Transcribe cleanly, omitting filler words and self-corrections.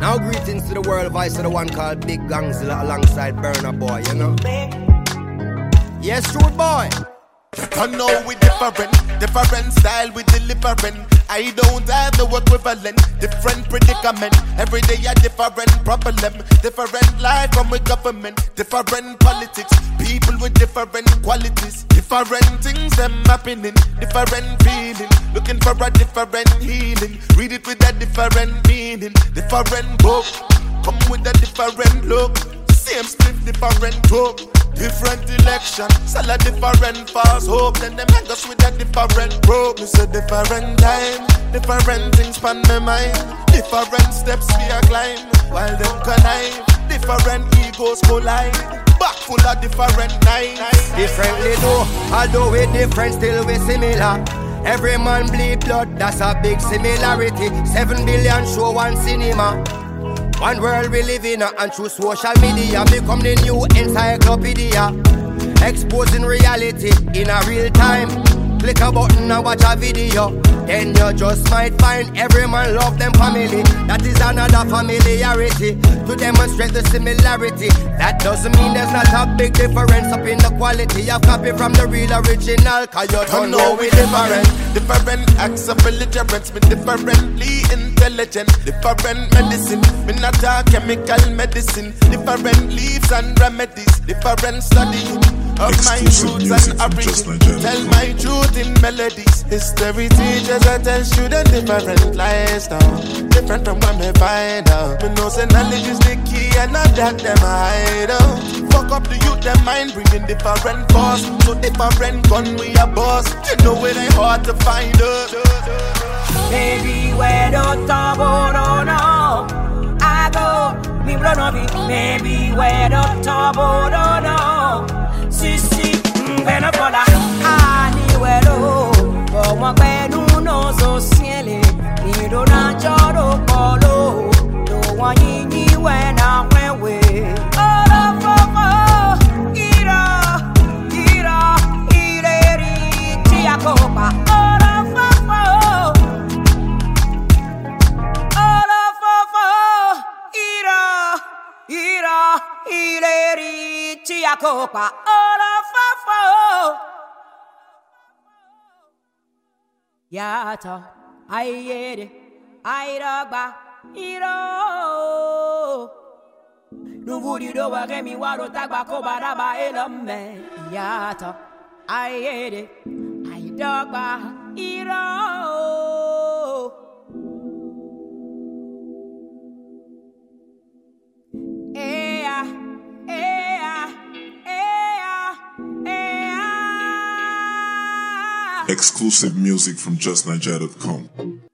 Now greetings to the world, voice of the one called Big Gangzilla alongside Burna Boy, you know. Yes, true boy. I know we different style we delivering. I don't have no equivalent, different predicament. Every day a different problem, different life from a government, different politics, people with different qualities, different things them happening, different feeling, looking for a different healing. Read it with a different meaning, different book, come with a different look. Same split, different talk, different election, sell a different false hope. Then them hang us with a different rope. It's a different time, different things span my mind, different steps we are climb, while them connive, different egos collide, back full of different knives. Differently though, although we different, still we similar. Every man bleed blood, that's a big similarity. 7 billion show, one cinema. One world we live in, and through social media become the new encyclopedia, exposing reality in a real time. Click a button and watch a video, then you just might find every man love them family. That is another familiarity to demonstrate the similarity. That doesn't mean there's not a big difference up in the quality of copy from the real original. Cause you don't know we different. Different acts of belligerence, me differently intelligent. Different medicine, me not a chemical medicine. Different leaves and remedies, different studying of my roots and origin. Tell my truth in melodies. History teachers I tell students different lifestyle, different from what me find out. Me know say knowledge is the key and not that them hide out. Fuck up the youth, them mind bringing different force. So different gun we a boss. You know it ain't hard to find us. Baby, where the trouble don't know I go, me blood on me. Baby, where the trouble don't know. Sissy, when I fall anywhere low, but one way no no so silly. You don't know Joro Polo, don't want you when I went away. Oh, Copa. Copa, ora fafo. Yata, ayede, airaba, iro. Nuvudi do wa gemi waro tagba ko baraba elome. Yata, ayede, aidaba, iro. Exclusive music from JustNiger.com.